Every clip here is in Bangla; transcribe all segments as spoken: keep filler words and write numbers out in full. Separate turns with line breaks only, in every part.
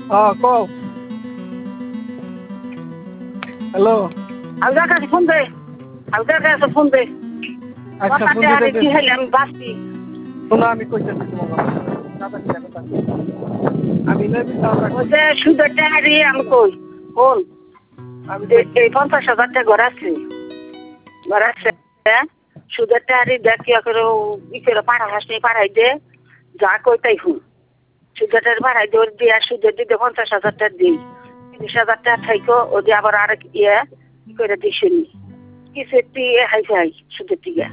হ্যাঁ কও। হ্যালো।
হালদার কাছে ফোন দে, হালদার কাছে ফোন দে।
আচ্ছা ফোন
কথাটা
দিতে
কি হইলে আমি বাঁচি।
শোনো আমি কইতেছি তোমাকে আমি না
ওই যে সুদের টাকারি আমি কই কোন
আমি
এই পঞ্চাশ হাজার টাকা ঘর আছে ঘর আছে সুদের টাকারি দেখ কি করে ই করে পাড়া হাস নিয়ে পাড়াই দে যা কই তাই হুন সুদের টাকা পাড়াই দে ওর দিয়ে সুদের দিতে পঞ্চাশ হাজার টাকা দিই তিরিশ হাজার টাকা থাইকো ও দিয়ে আবার আরেক ইয়ে ই করে দিই শুনি কিছু একটি হাই ফাই সুদের দিকে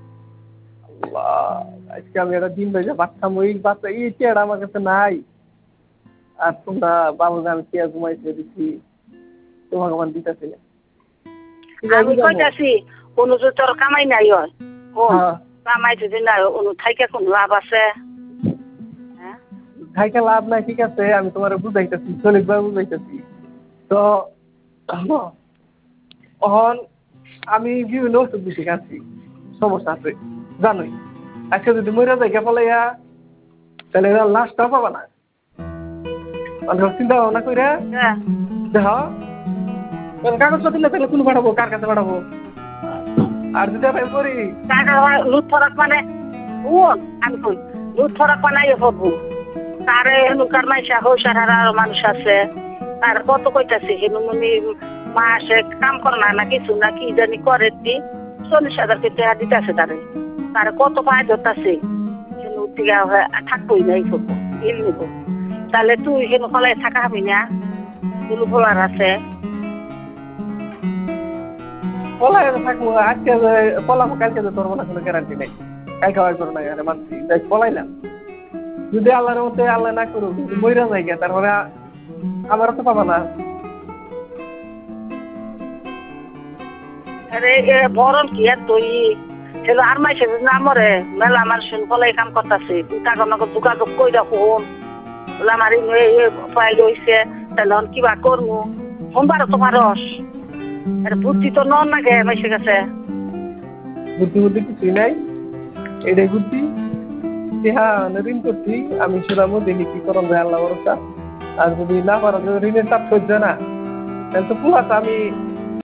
আজকে আমি একটা দিন ভেজে বাচ্চা ওই বাচ্চা এই চেয়ার আমার কাছে নাই আর তোমরা বাবু আমি চেয়ার ঘুমাইতে দিচ্ছি তোমাকে আমার দিতেছি
আমি কইতাছি কোনো যে তোর কামাই নাই হয় কোন কামাই যদি নাই অনু থাইকে কোন লাভ আছে
থাইকে লাভ নাই ঠিক আছে আমি তোমার বুঝাইতেছি চলিকভাবে বুঝাইতেছি তো এখন আমি বিভিন্ন ওষুধ বেশি খাচ্ছি সমস্যা আছে জানোই আজকে যদি মরে যাই ফলাইয়া তাহলে লাশটাও পাবা না চিন্তা ভাবনা করে দেখ কাগজপত্র দিলে তাহলে কোন পাঠাবো কার কাছে পাঠাবো আর যদি আমি করি
লুট ফরাক মানে শুন আমি কই লুট ফরাক বানাইয়ে পাবো তারে হেনুকার মাইসা হৌসার আর মানুষ আছে তার কত কইতাছে হেনুমনি মাসে কাম করে না না কিছু না কি জানি করে দি চল্লিশ হাজার টাকা দিতেছে তারে তার কত পায় ধরতেছে হেনু টিকা থাকবোই না এই করবো এল নিব তাহলে তুই হেনু ফলাই থাকা হবি না হেনু ফলার আছে
পলাই থাকবো আজকে পলাবো কালকে তোর মনে কোনো গ্যারান্টি নেই কালকে হয় করো না এখানে মানছি পলাইলাম যদি আল্লাহর মতে আল্লাহ না করুক যদি মইরা যাই গিয়া তারপরে আমারও তো পাবা না
আরে এ বরণ কি আর তুই ছেলে আর মাইছে না মরে মেলা মানুষ ফলাই কাম করতেছে তুই তাকে আমাকে যোগাযোগ কই রাখো বলে আমার ফাইল হয়েছে তাহলে কিবা করবো সোমবারও তোমার রস আরে বুদ্ধি তো নন না গে মাইসে গেছে
বুদ্ধি বুদ্ধি কিছুই নাই এটাই বুদ্ধি হ্যাঁ ঋণ করছি আমি সুরামও দেখি কি করম যায় আল্লাহ ভরসা আর যদি না পারা ঋণের চাপ সহ্য না তাহলে তো পুরাটা আমি